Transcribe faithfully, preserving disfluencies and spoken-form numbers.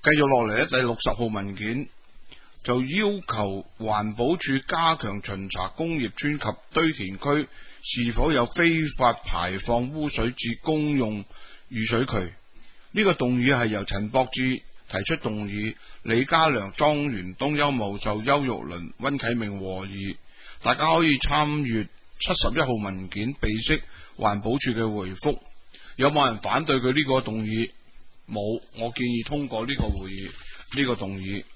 繼續落嚟咧，第六十號文件就要求環保署加強巡查工業村及堆填區是否有非法排放污水至公用雨水渠。呢、這個動議係由陳博志提出動議，李家良、莊元東、邱茂秀、邱玉麟、溫啟明和議。大家可以參閱七十一號文件備悉環保署嘅回覆。有冇人反對佢呢個動議？冇，我建議通過呢個會議呢、這個動議。